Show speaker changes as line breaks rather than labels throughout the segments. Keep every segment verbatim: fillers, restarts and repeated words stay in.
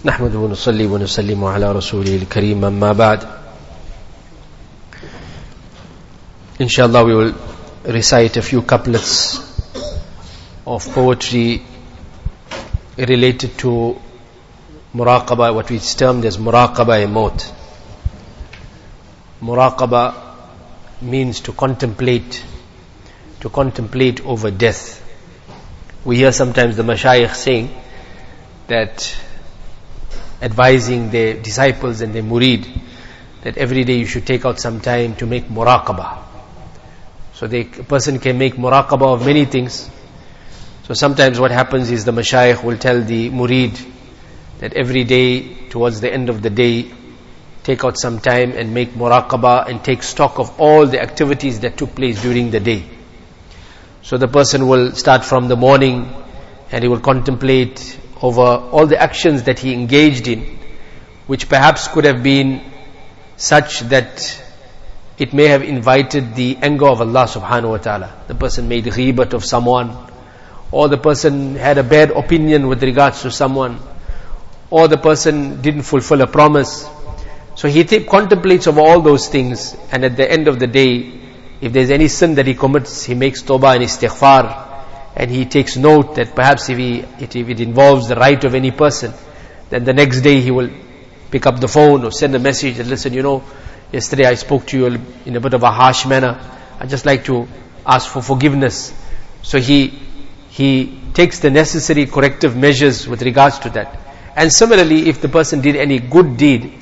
نحمده ونصلي ونسلم على رسوله الكريم أما بعد. Inshallah, we will recite a few couplets of poetry related to muraqabah, what we termed as muraqabah-e-maut. Muraqabah means to contemplate, to contemplate over death. We hear sometimes the mashayikh saying that, advising their disciples and their murid, that every day you should take out some time to make muraqabah. So the person can make muraqabah of many things. So sometimes what happens is the mashayikh will tell the murid that every day, towards the end of the day, take out some time and make muraqabah and take stock of all the activities that took place during the day. So the person will start from the morning and he will contemplate over all the actions that he engaged in, which perhaps could have been such that it may have invited the anger of Allah subhanahu wa ta'ala. The person made ghibat of someone, or the person had a bad opinion with regards to someone, or the person didn't fulfill a promise. So he th- contemplates over all those things, and at the end of the day, if there's any sin that he commits, he makes tawbah and istighfar, and he takes note that perhaps if, he, if it involves the right of any person, then the next day he will pick up the phone or send a message and listen, you know, yesterday I spoke to you in a bit of a harsh manner. I'd just like to ask for forgiveness. So he he takes the necessary corrective measures with regards to that. And similarly, if the person did any good deed,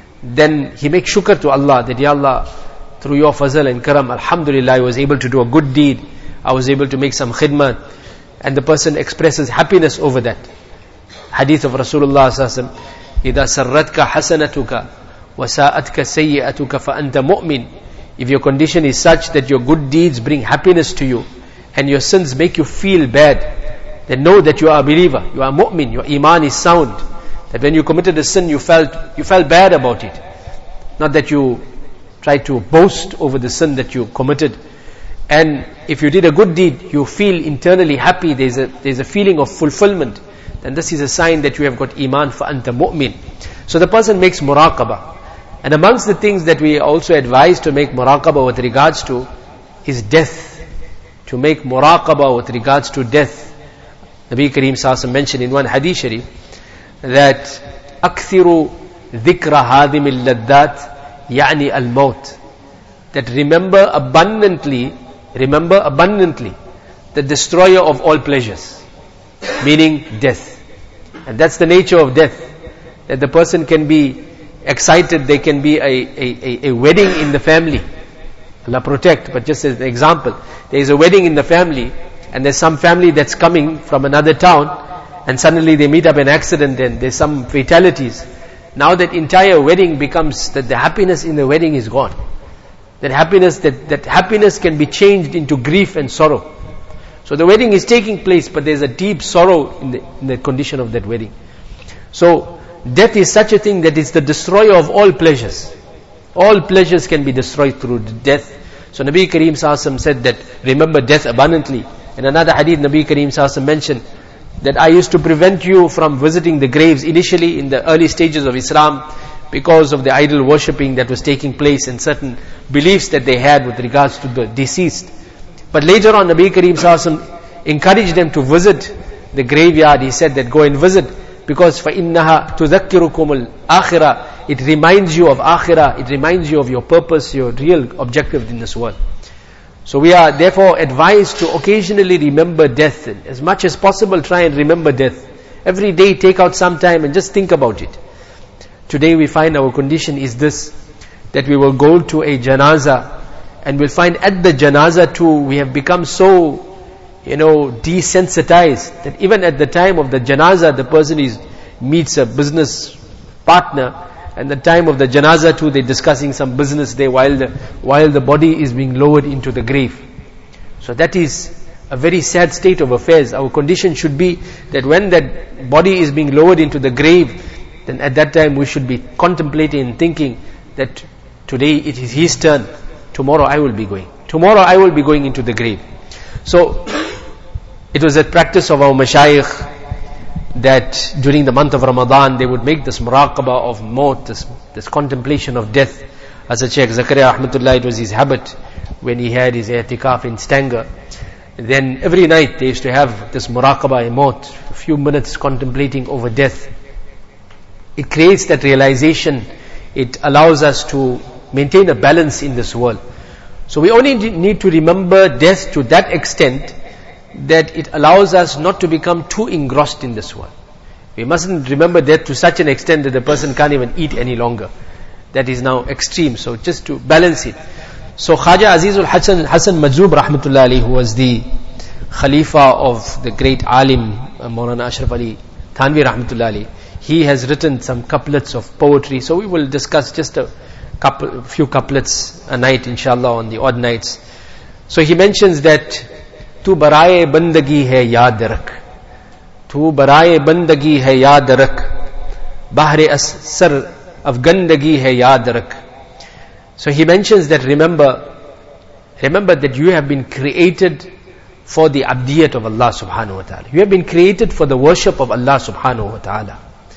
then he makes shukr to Allah that, Ya Allah, through your fazal and karam, alhamdulillah, I was able to do a good deed. I was able to make some khidmat. And the person expresses happiness over that. Hadith of Rasulullah sallallahu alaihi wasallam, إِذَا سَرَّتْكَ حَسَنَتُكَ وَسَاءَتْكَ سَيِّئَتُكَ فَأَنْتَ مُؤْمِنٌ. If your condition is such that your good deeds bring happiness to you and your sins make you feel bad, then know that you are a believer, you are a mu'min, your iman is sound. That when you committed a sin, you felt you felt bad about it. Not that you tried to boast over the sin that you committed. And if you did a good deed, you feel internally happy, there's a, there's a feeling of fulfillment, then this is a sign that you have got iman, فَأَنْتَ مُؤْمِن. So the person makes muraqabah. And amongst the things that we also advise to make muraqabah with regards to is death. To make muraqabah with regards to death. Nabi Kareem Sallallahu Alaihi Wasallam mentioned in one hadith sharif that أَكْثِرُ ذِكْرَ هَادِمِ اللَّذَّاتِ يَعْنِي الْمَوْتِ. That remember abundantly, remember abundantly the destroyer of all pleasures, meaning death. And that's the nature of death, that the person can be excited, there can be a, a, a, a wedding in the family, Allah protect, but just as an example, there is a wedding in the family and there's some family that's coming from another town and suddenly they meet up in an accident and there's some fatalities. Now that entire wedding becomes, that the happiness in the wedding is gone. That happiness, that, that happiness can be changed into grief and sorrow. So the wedding is taking place, but there's a deep sorrow in the, in the condition of that wedding. So death is such a thing that it's the destroyer of all pleasures. All pleasures can be destroyed through death. So Nabi Kareem Sallallahu Alaihi Wasallam said that, remember death abundantly. In another hadith, Nabi Kareem Sallallahu Alaihi Wasallam mentioned that I used to prevent you from visiting the graves initially in the early stages of Islam because of the idol worshipping that was taking place and certain beliefs that they had with regards to the deceased. But later on, Nabi Kareem Sallallahu Alaihi Wasallam encouraged them to visit the graveyard. He said that go and visit, because فَإِنَّهَا تُذَكِّرُكُمُ الْآخِرَةِ. It reminds you of akhirah, it reminds you of your purpose, your real objective in this world. So we are therefore advised to occasionally remember death. As much as possible, try and remember death. Every day take out some time and just think about it. Today we find our condition is this, that we will go to a janazah and we'll find at the janazah too, we have become so, you know, desensitized that even at the time of the janazah, the person is meets a business partner, and the time of the janazah too, they're discussing some business there while the while the body is being lowered into the grave. So that is a very sad state of affairs. Our condition should be that when that body is being lowered into the grave, then at that time we should be contemplating and thinking that today it is his turn, tomorrow I will be going. Tomorrow I will be going into the grave. So it was a practice of our mashayikh that during the month of Ramadan they would make this muraqabah of maut, this, this contemplation of death. As a Shaykh Zakaria Rahmatullah, it was his habit when he had his i'tikaf in Stanger. Then every night they used to have this muraqabah maut, a few minutes contemplating over death. It creates that realization. It allows us to maintain a balance in this world. So we only need to remember death to that extent that it allows us not to become too engrossed in this world. We mustn't remember death to such an extent that the person can't even eat any longer. That is now extreme. So just to balance it. So Khaja Azizul Hasan, Hasan Majzoob Rahmatullah Ali, who was the Khalifa of the great Alim Maulana Ashraf Ali Thanvi Rahmatullah Ali, he has written some couplets of poetry. So we will discuss just a couple, few couplets a night, inshallah, on the odd nights. So he mentions that Tu baraye bandagi hai yaad rak, Tu baraye bandagi hai yaad rak, Bahre asar afgandagi hai yaad rak. So he mentions that remember, remember that you have been created for the abdiyat of Allah subhanahu wa ta'ala. You have been created for the worship of Allah subhanahu wa ta'ala.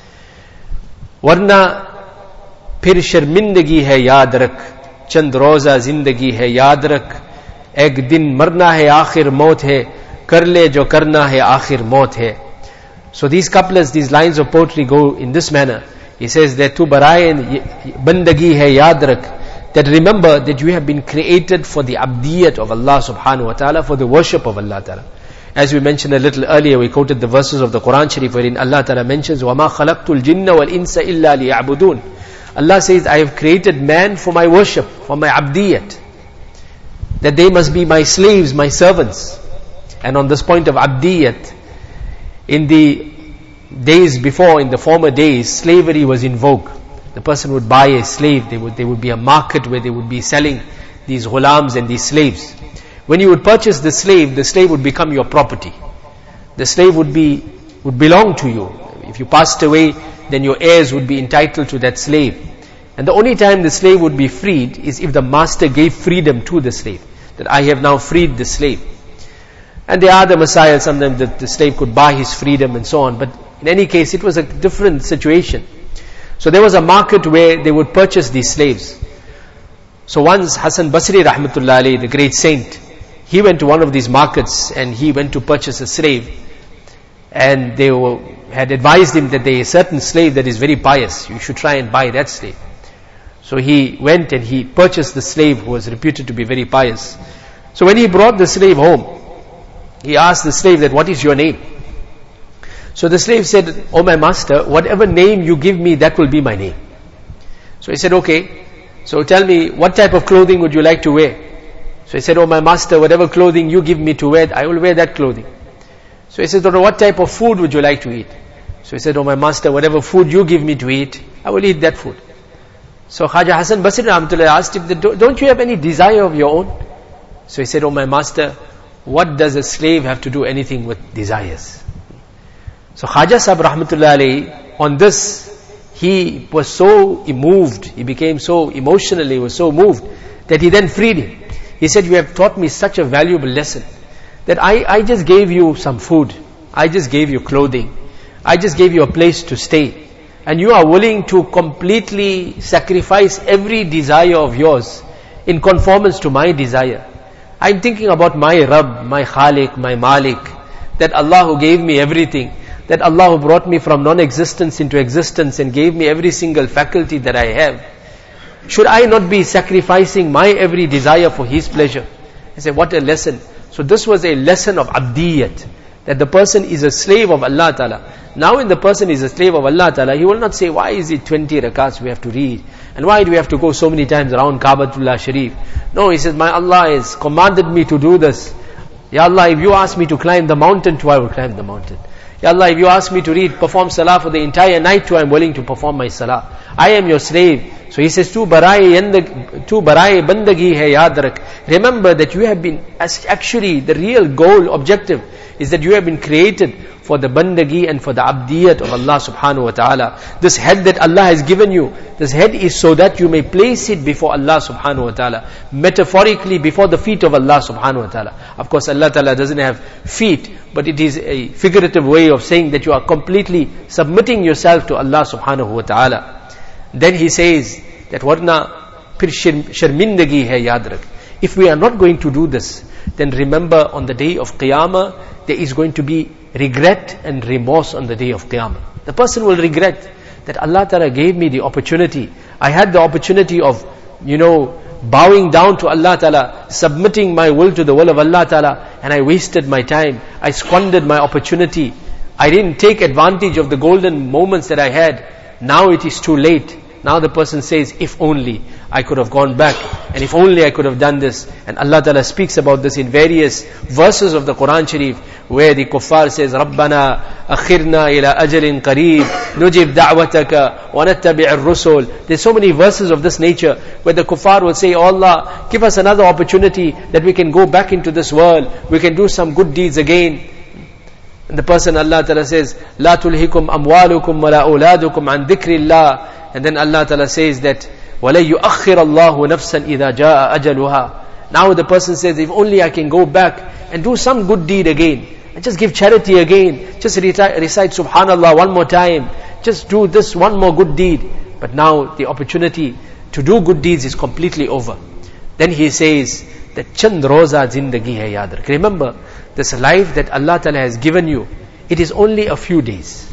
Warna फिर शर्मिंदगी है याद रख, चंद रोजा जिंदगी है याद रख, एक दिन मरना है आखिर मौत है, कर ले जो करना है आखिर मौत है. So these couplets, these lines of poetry go in this manner. He says that tu baraye bandagi hai yaad rak, that remember that you have been created for the abdiyat of Allah subhanahu wa ta'ala, for the worship of Allah ta'ala. As we mentioned a little earlier, we quoted the verses of the Quran Sharif wherein Allah ta'ala mentions وَمَا خَلَقْتُ الْجِنَّ وَالْإِنسَ إِلَّا لِيَعْبُدُونَ. Allah says, I have created man for my worship, for my abdiyat, that they must be my slaves, my servants. And on this point of abdiyat, in the days before, in the former days, slavery was in vogue. The person would buy a slave, there would, there would be a market where they would be selling these ghulams and these slaves. When you would purchase the slave, the slave would become your property. The slave would be, would belong to you. If you passed away, then your heirs would be entitled to that slave. And the only time the slave would be freed is if the master gave freedom to the slave. That I have now freed the slave. And there are the Messiah, sometimes the, the slave could buy his freedom and so on. But in any case, it was a different situation. So there was a market where they would purchase these slaves. So once Hasan Basri Rahmatullah Ali, the great saint, he went to one of these markets and he went to purchase a slave. And they were, had advised him that there is a certain slave that is very pious. You should try and buy that slave. So he went and he purchased the slave who was reputed to be very pious. So when he brought the slave home, he asked the slave that, what is your name? So the slave said, oh my master, whatever name you give me, that will be my name. So he said, okay. So tell me, what type of clothing would you like to wear? So he said, oh my master, whatever clothing you give me to wear, I will wear that clothing. So he said, oh, what type of food would you like to eat? So he said, oh my master, whatever food you give me to eat, I will eat that food. So Khaja Hasan Basri Rahmatullah asked him, don't you have any desire of your own? So he said, oh my master, what does a slave have to do anything with desires? So Khaja Sahib Rahmatullah Alayhi, on this, he was so moved, he became so emotionally, was so moved, that he then freed him. He said, you have taught me such a valuable lesson, that I, I just gave you some food, I just gave you clothing, I just gave you a place to stay, and you are willing to completely sacrifice every desire of yours in conformance to my desire. I'm thinking about my Rabb, my Khaliq, my Malik, that Allah who gave me everything, that Allah who brought me from non-existence into existence and gave me every single faculty that I have. Should I not be sacrificing my every desire for His pleasure? I say, what a lesson. So this was a lesson of abdiyat, that the person is a slave of Allah Ta'ala. Now when the person is a slave of Allah Ta'ala, he will not say, why is it twenty rakats we have to read? And why do we have to go so many times around Kaabatullah Sharif? No, he says, my Allah has commanded me to do this. Ya Allah, if you ask me to climb the mountain too, I will climb the mountain. Ya Allah, if you ask me to read, perform salah for the entire night too, I am willing to perform my salah. I am your slave. So he says, Tu baraye tu baraye bandagi hai yaad rak. Remember that you have been, actually the real goal, objective, is that you have been created for the bandagi and for the abdiyat of Allah subhanahu wa ta'ala. This head that Allah has given you, this head is so that you may place it before Allah subhanahu wa ta'ala, metaphorically before the feet of Allah subhanahu wa ta'ala. Of course Allah ta'ala doesn't have feet, but it is a figurative way of saying that you are completely submitting yourself to Allah subhanahu wa ta'ala. Then he says that warna phir sharmindagi hai yaad rakh. If we are not going to do this, then remember on the day of Qiyamah, there is going to be regret and remorse on the day of Qiyamah. The person will regret that Allah Ta'ala gave me the opportunity. I had the opportunity of, you know, bowing down to Allah Ta'ala, submitting my will to the will of Allah Ta'ala, and I wasted my time. I squandered my opportunity. I didn't take advantage of the golden moments that I had. Now it is too late. Now the person says, if only I could have gone back, and if only I could have done this. And Allah Ta'ala speaks about this in various verses of the Quran Sharif, where the kuffar says, Rabbana akhirna ila ajalin qareeb, nujib da'wataka wa nattabi' ar-rusul. There's so many verses of this nature, where the kuffar will say, oh Allah, give us another opportunity that we can go back into this world, we can do some good deeds again. And the person, Allah Ta'ala says, La tulhikum amwalukum wa la awladukum an dhikrillah. And then Allah Ta'ala says that, وَلَا يُؤَخِّرَ اللَّهُ نَفْسًا إِذَا جَاءَ أَجَلُهَا. Now the person says, if only I can go back and do some good deed again, and just give charity again, just recite, recite Subhanallah one more time, just do this one more good deed. But now the opportunity to do good deeds is completely over. Then he says that Chand roza zindagi hai yaad rakh. Remember, this life that Allah Ta'ala has given you, it is only a few days.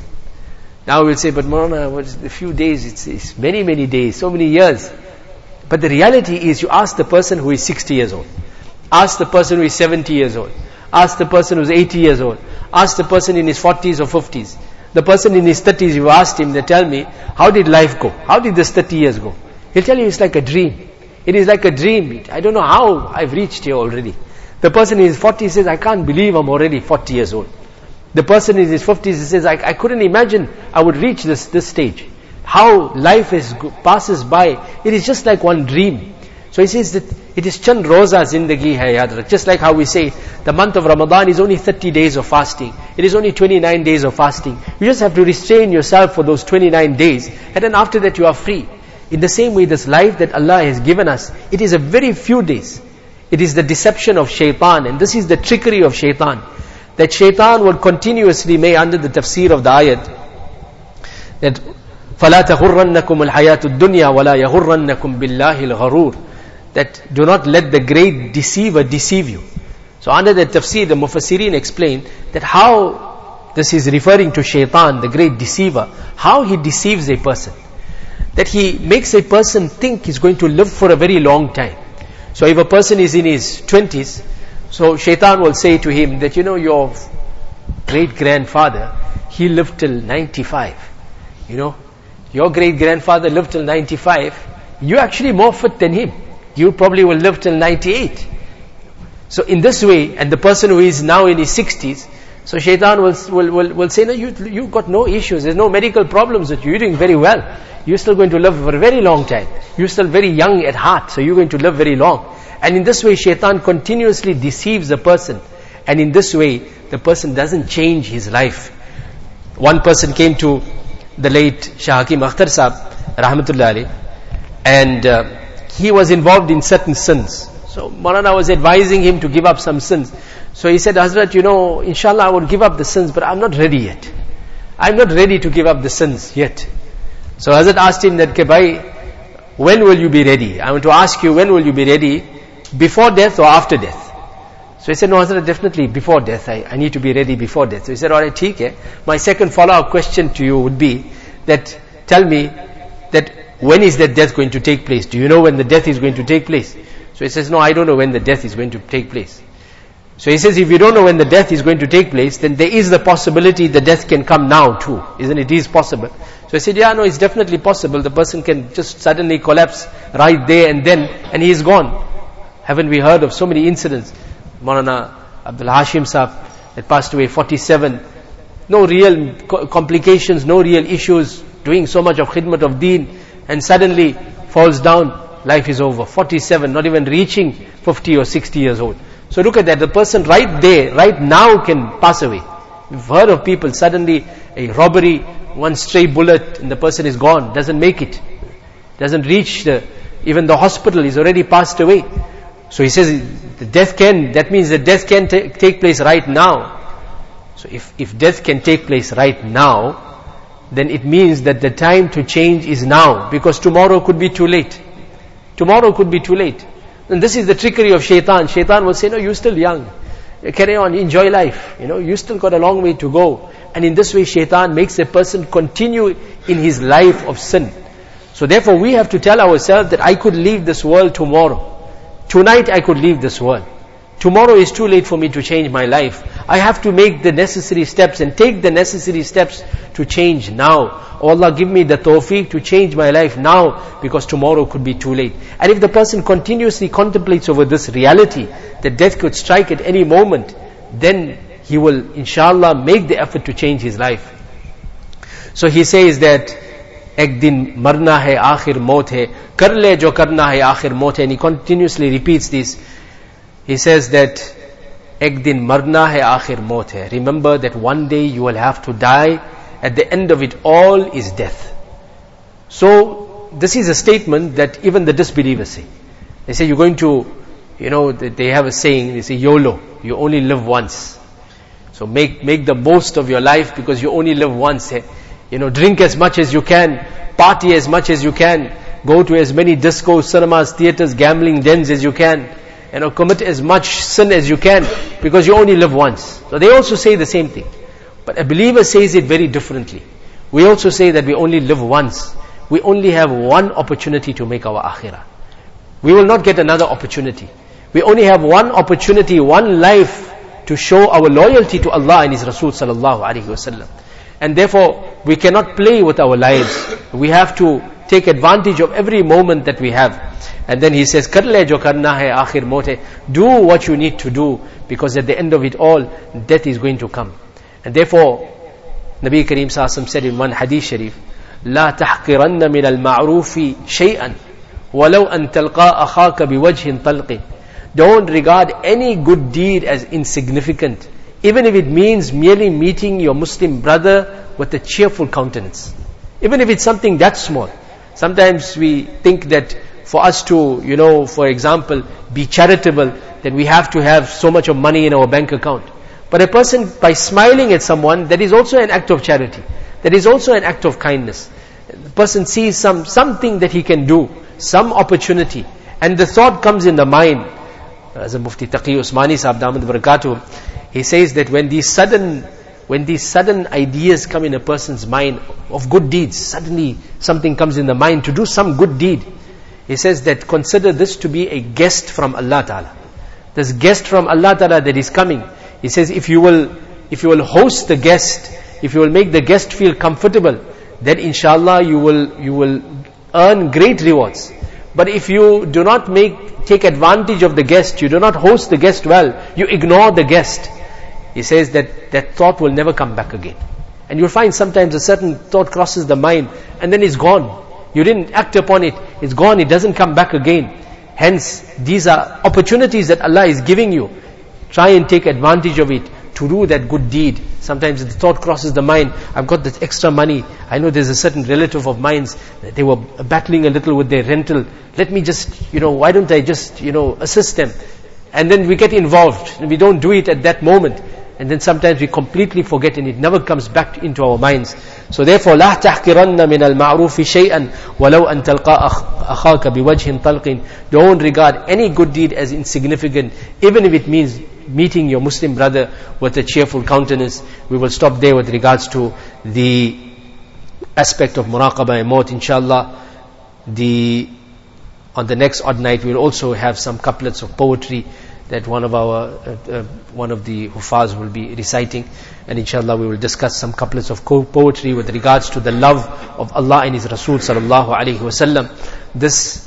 Now we'll say, but Maulana, what's a few days? It's, it's many, many days, so many years. But the reality is, you ask the person who is sixty years old, ask the person who is seventy years old, ask the person who is eighty years old, ask the person in his forties or fifties, the person in his thirties, you asked him, they tell me, how did life go? How did this thirty years go? He'll tell you, it's like a dream. It is like a dream. I don't know how I've reached here already. The person in his forties says, I can't believe I'm already forty years old. The person in his fifties, he says, I, I couldn't imagine I would reach this, this stage. How life is, passes by, it is just like one dream. So he says that it is Chand roza zindagi hai yaad rakh. Just like how we say, the month of Ramadan is only thirty days of fasting. It is only twenty-nine days of fasting. You just have to restrain yourself for those twenty-nine days, and then after that you are free. In the same way, this life that Allah has given us, it is a very few days. It is the deception of shaitan, and this is the trickery of shaitan. That shaitan will continuously make, under the tafsir of the ayat, that فَلَا تَغُرَّنَّكُمُ الْحَيَاةُ الدُّنْيَا وَلَا يَغُرَّنَّكُمْ بِاللَّهِ الْغَرُورِ. That do not let the great deceiver deceive you. So under the tafsir, the Mufassirin explain that how this is referring to shaitan, the great deceiver, how he deceives a person. That he makes a person think he's going to live for a very long time. So if a person is in his twenties, so shaitan will say to him that, you know, your great-grandfather, he lived till ninety-five. You know, your great-grandfather lived till ninety-five. You're actually more fit than him. You probably will live till ninety-eight. So in this way, and the person who is now in his sixties, so shaitan will, will, will, will say, no, you, you got no issues. There's no medical problems with you. You're doing very well. You're still going to live for a very long time. You're still very young at heart, so you're going to live very long. And in this way, shaitan continuously deceives the person. And in this way, the person doesn't change his life. One person came to the late Shah Hakim Akhtar Sahab, Rahmatullah alayh, and uh, he was involved in certain sins. So Maulana was advising him to give up some sins. So he said, Hazrat, you know, inshallah I will give up the sins, but I'm not ready yet. I'm not ready to give up the sins yet. So Hazrat asked him that, Bhai, when will you be ready? I want to ask you, when will you be ready? Before death or after death? So he said, no Hazrat, definitely before death. I, I need to be ready before death. So he said, alright, theek hai. My second follow-up question to you would be that, tell me that when is that death going to take place? Do you know when the death is going to take place? So he says, no, I don't know when the death is going to take place. So he says, if you don't know when the death is going to take place, then there is the possibility the death can come now too. Isn't it? It is possible. So I said, yeah, no, it's definitely possible. The person can just suddenly collapse right there and then, and he is gone. Haven't we heard of so many incidents? Maulana Abdul Hashim Sahab that passed away, forty-seven. No real co- complications, no real issues, doing so much of khidmat of deen, and suddenly falls down, life is over. forty-seven, not even reaching fifty or sixty years old. So look at that, the person right there, right now can pass away. We've heard of people, suddenly a robbery, one stray bullet and the person is gone, doesn't make it, doesn't reach the, even the hospital, he's already passed away. So he says, the death can, that means that death can t- take place right now. So if, if death can take place right now, then it means that the time to change is now, because tomorrow could be too late. Tomorrow could be too late. And this is the trickery of shaitan. Shaitan will say, no, you're still young. Carry on, enjoy life. You know, you still got a long way to go. And in this way, shaitan makes a person continue in his life of sin. So therefore, we have to tell ourselves that I could leave this world tomorrow. Tonight I could leave this world. Tomorrow is too late for me to change my life. I have to make the necessary steps and take the necessary steps to change now. Oh Allah, give me the tawfiq to change my life now, because tomorrow could be too late. And if the person continuously contemplates over this reality, that death could strike at any moment, then he will inshallah make the effort to change his life. So he says that ek din marna hai, akhir maut hai, kar le jo karna hai, akhir maut hai. And he continuously repeats this. He says that ek din marna hai, akhir maut hai. Remember that one day you will have to die. At the end of it all is death. So this is a statement that even the disbelievers say. They say you're going to, you know, they have a saying, they say YOLO, you only live once. So make make the most of your life, because you only live once. You know, drink as much as you can, party as much as you can, go to as many discos, cinemas, theaters, gambling dens as you can, you know, commit as much sin as you can, because you only live once. So they also say the same thing. But a believer says it very differently. We also say that we only live once. We only have one opportunity to make our akhirah. We will not get another opportunity. We only have one opportunity, one life to show our loyalty to Allah and His Rasul sallallahu alaihi wasallam. And therefore, we cannot play with our lives. We have to take advantage of every moment that we have. And then he says, Kar le jo karna hai, akhir maut hai. Do what you need to do, because at the end of it all, death is going to come. And therefore, Nabi Kareem Sallallahu Alaihi Wasallam said in one hadith sharif, لا تحقرن من المعروف شيئا ولو أن تلقى أخاك بوجه طلق. Don't regard any good deed as insignificant, even if it means merely meeting your Muslim brother with a cheerful countenance. Even if it's something that small. Sometimes we think that for us to, you know, for example, be charitable, then we have to have so much of money in our bank account. But a person, by smiling at someone, that is also an act of charity. That is also an act of kindness. The person sees some something that he can do, some opportunity, and the thought comes in the mind. As a Mufti Taqi Usmani Sahab Damad Barakatuh, he says that when these sudden, when these sudden ideas come in a person's mind of good deeds, suddenly something comes in the mind to do some good deed. He says that consider this to be a guest from Allah Ta'ala. This guest from Allah Ta'ala that is coming. He says, if you will, if you will host the guest, if you will make the guest feel comfortable, then inshallah you will, you will earn great rewards. But if you do not make, take advantage of the guest, you do not host the guest well, you ignore the guest, he says that that thought will never come back again. And you'll find sometimes a certain thought crosses the mind, and then it's gone. You didn't act upon it, it's gone, it doesn't come back again. Hence, these are opportunities that Allah is giving you. Try and take advantage of it to do that good deed. Sometimes the thought crosses the mind, I've got this extra money, I know there's a certain relative of mine, they were battling a little with their rental, let me just, you know, why don't I just, you know, assist them? And then we get involved, and we don't do it at that moment. And then sometimes we completely forget, and it never comes back into our minds. So therefore, لا تحقرن من المعروف شيئا ولو أن تلقى أخاك بوجه طلق. Don't regard any good deed as insignificant, even if it means meeting your Muslim brother with a cheerful countenance. We will stop there with regards to the aspect of muraqabah and maut, inshallah. The, on the next odd night we will also have some couplets of poetry that one of our, uh, uh, one of the Hufaz will be reciting. And inshallah we will discuss some couplets of poetry with regards to the love of Allah and His Rasul sallallahu alaihi wasallam. This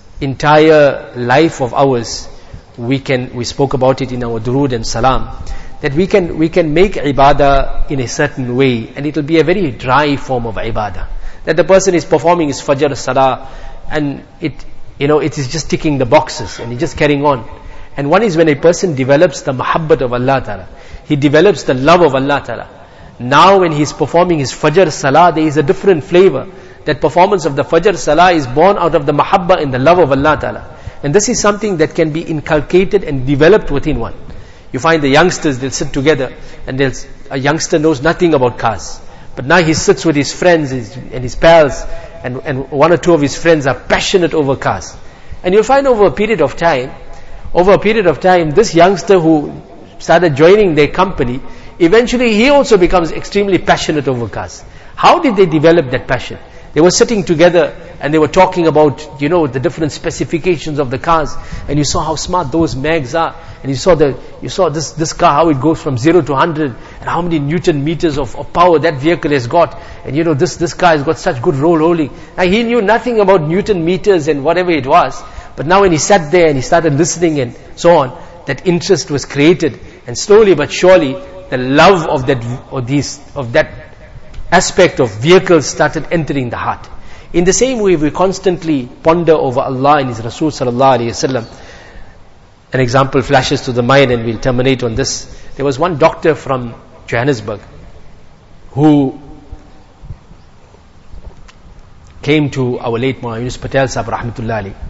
entire life of ours, we can, we spoke about it in our durood and salam, that we can, we can make ibadah in a certain way, and it will be a very dry form of ibadah. That the person is performing his fajr salah, and it, you know, it is just ticking the boxes, and he's just carrying on. And one is when a person develops the mahabbat of Allah Ta'ala. He develops the love of Allah Ta'ala. Now when he's performing his Fajr Salah, there is a different flavor. That performance of the Fajr Salah is born out of the mahabbah and the love of Allah Ta'ala. And this is something that can be inculcated and developed within one. You find the youngsters, they'll sit together, and they'll, a youngster knows nothing about cars. But now he sits with his friends his, and his pals, and, and one or two of his friends are passionate over cars. And you'll find over a period of time, over a period of time, this youngster who started joining their company, eventually he also becomes extremely passionate over cars. How did they develop that passion? They were sitting together and they were talking about, you know, the different specifications of the cars, and you saw how smart those mags are, and you saw the, you saw this, this car, how it goes from zero to hundred, and how many Newton meters of, of power that vehicle has got, and you know, this, this car has got such good roll rolling. Now he knew nothing about Newton meters and whatever it was, but now when he sat there and he started listening and so on, that interest was created, and slowly but surely, the love of that, or these, of that aspect of vehicles started entering the heart. In the same way, we constantly ponder over Allah and His Rasul sallallahu alaihi wasallam. An example flashes to the mind, and we'll terminate on this. There was one doctor from Johannesburg who came to our late Maulana Yunus Patel Sahib rahmatullah alayhi,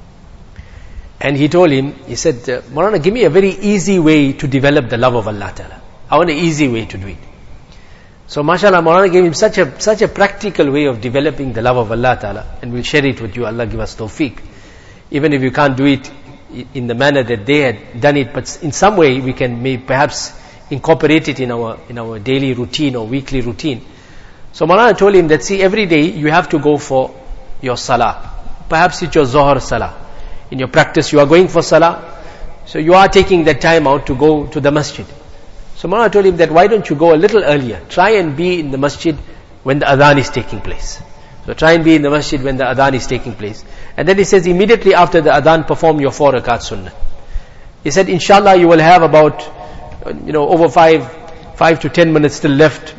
and he told him, he said, Maulana, give me a very easy way to develop the love of Allah Ta'ala. I want an easy way to do it. So mashallah, Maulana gave him such a such a practical way of developing the love of Allah Ta'ala, and we'll share it with you. Allah give us tawfiq. Even if you can't do it in the manner that they had done it, but in some way we can may perhaps incorporate it in our in our daily routine or weekly routine. So Maulana told him that, see, every day you have to go for your salah. Perhaps it's your Zohar salah. In your practice you are going for salah, so you are taking that time out to go to the masjid. So Maulana told him that, why don't you go a little earlier? Try and be in the masjid when the adhan is taking place. So try and be in the masjid when the adhan is taking place. And then he says, immediately after the adhan, perform your four rakat sunnah. He said, inshallah, you will have about, you know, over five, five to ten minutes still left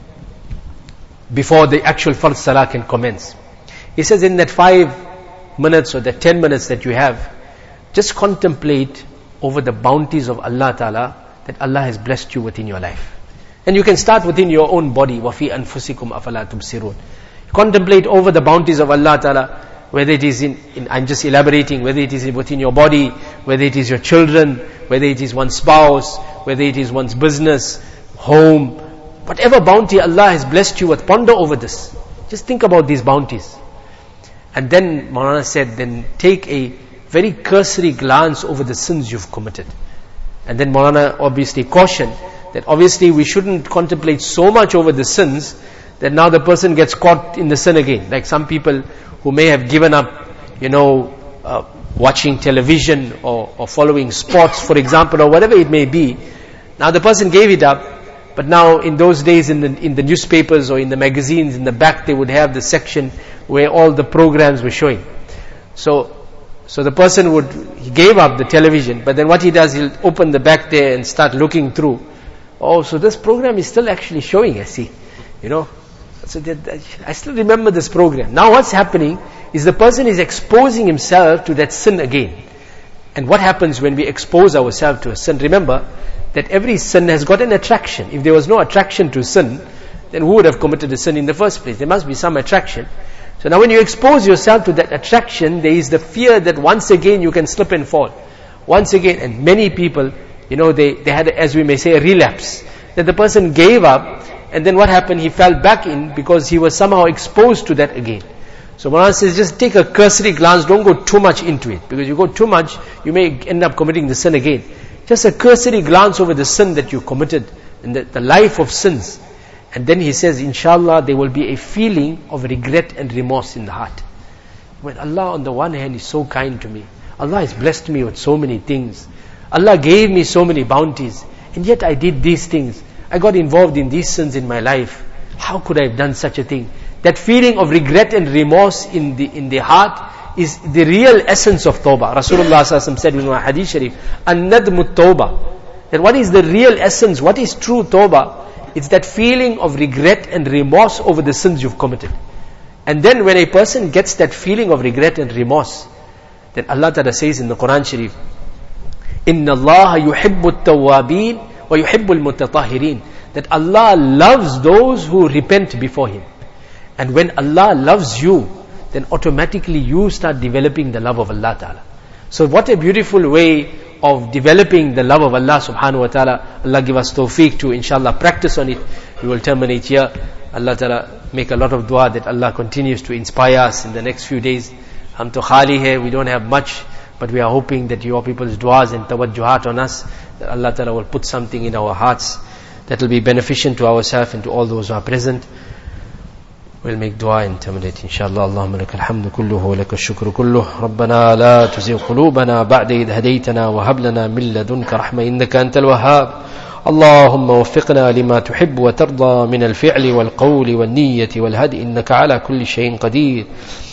before the actual fard salah can commence. He says, in that five minutes or the ten minutes that you have, just contemplate over the bounties of Allah Ta'ala that Allah has blessed you within your life. And you can start within your own body. وَفِي أَنفُسِكُمْ أَفَلَا تُبْصِرُونَ. Contemplate over the bounties of Allah Ta'ala, whether it is in, in, I'm just elaborating, whether it is within your body, whether it is your children, whether it is one's spouse, whether it is one's business, home, whatever bounty Allah has blessed you with, ponder over this. Just think about these bounties. And then Maulana said, then take a very cursory glance over the sins you've committed. And then Maulana obviously cautioned that obviously we shouldn't contemplate so much over the sins that now the person gets caught in the sin again. Like some people who may have given up, you know, uh, watching television or, or following sports, for example, or whatever it may be. Now the person gave it up, but now in those days in the, in the newspapers or in the magazines, in the back they would have the section where all the programs were showing. So So the person would, he gave up the television, but then what he does, he'll open the back there and start looking through. Oh, so this program is still actually showing, I see. You know, so that, that, I still remember this program. Now what's happening is the person is exposing himself to that sin again. And what happens when we expose ourselves to a sin? Remember that every sin has got an attraction. If there was no attraction to sin, then who would have committed the sin in the first place? There must be some attraction. So now when you expose yourself to that attraction, there is the fear that once again you can slip and fall. Once again, and many people, you know, they, they had, as we may say, a relapse. That the person gave up, and then what happened? He fell back in because he was somehow exposed to that again. So Maulana says, just take a cursory glance, don't go too much into it. Because you go too much, you may end up committing the sin again. Just a cursory glance over the sin that you committed, and the, the life of sins. And then he says, inshallah, there will be a feeling of regret and remorse in the heart. When Allah on the one hand is so kind to me, Allah has blessed me with so many things, Allah gave me so many bounties, and yet I did these things, I got involved in these sins in my life. How could I have done such a thing? That feeling of regret and remorse in the in the heart is the real essence of tawbah. Rasulullah sallallahu alaihi wasallam said in one hadith sharif, an-nadmu tawbah. That what is the real essence, what is true tawbah? It's that feeling of regret and remorse over the sins you've committed. And then when a person gets that feeling of regret and remorse, then Allah Ta'ala says in the Quran Sharif, Inna Allah yuhibbu at-tawwabin wa yuhibbu al-mutatahhirin. that Allah loves those who repent before Him. And when Allah loves you, then automatically you start developing the love of Allah Ta'ala. So what a beautiful way of developing the love of Allah subhanahu wa ta'ala. Allah give us tawfiq to inshallah practice on it. We will terminate here. Allah Ta'ala make a lot of dua that Allah continues to inspire us in the next few days. Hum to khali hai, we don't have much, but we are hoping that your people's duas and tawajjuhat on us, that Allah Ta'ala will put something in our hearts that will be beneficial to ourselves and to all those who are present. We'll make dua and terminate inshallah. Allahumma lakal hamdu kulluhu wa lakal shukru kulluhu. Rabbana la tuzigh qulubana ba'da idh hadaytana wa hab lana min ladunka rahma innaka antal wahhab. Allahumma waffiqna lima tuhibbu wa tarda min al-fi'li wal qawli wal niyyati wal hadi innaka ala kulli shay'in qadir.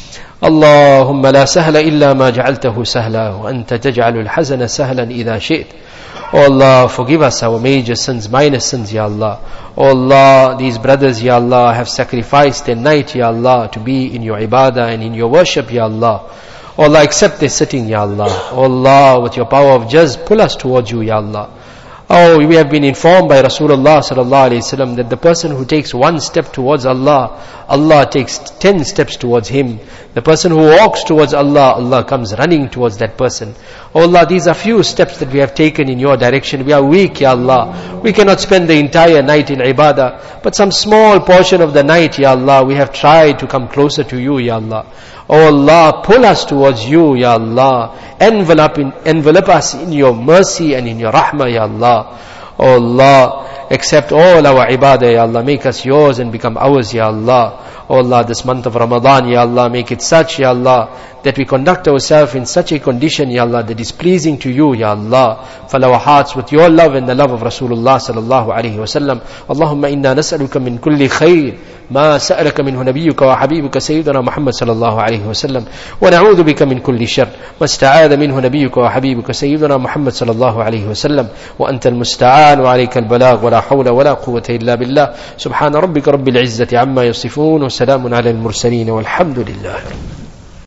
Allahumma la sahla illa ma ja'altahu sahla wa anta taj'alul hazana sahlan idha shi'ta. Oh Allah, forgive us our major sins, minor sins, Ya Allah. Oh Allah, these brothers, Ya Allah, have sacrificed their night, Ya Allah, to be in your ibadah and in your worship, Ya Allah. Oh Allah, accept their sitting, Ya Allah. Oh Allah, with your power of jazz, pull us towards you, Ya Allah. Oh, we have been informed by Rasulullah sallallahu alaihi wasallam that the person who takes one step towards Allah, Allah takes ten steps towards him. The person who walks towards Allah, Allah comes running towards that person. Oh Allah, these are few steps that we have taken in your direction. We are weak, Ya Allah. We cannot spend the entire night in ibadah, but some small portion of the night, Ya Allah, we have tried to come closer to you, Ya Allah. Oh Allah, pull us towards you, Ya Allah. Envelop, in, envelop us in your mercy and in your rahmah, Ya Allah. Oh Allah, accept all our ibadah, Ya Allah. Make us yours and become ours, Ya Allah. Oh Allah, this month of Ramadan, Ya Allah, make it such, Ya Allah, that we conduct ourselves in such a condition, Ya Allah, that is pleasing to you, Ya Allah. Fill our hearts with your love and the love of Rasulullah sallallahu alayhi wa sallam. Allahumma inna nas'aluka min kulli khair ما سألك منه نبيك وحبيبك سيدنا محمد صلى الله عليه وسلم ونعوذ بك من كل شر ما استعاذ منه نبيك وحبيبك سيدنا محمد صلى الله عليه وسلم وأنت المستعان وعليك البلاغ ولا حول ولا قوة إلا بالله سبحان ربك رب العزة عما يصفون وسلام على المرسلين والحمد لله.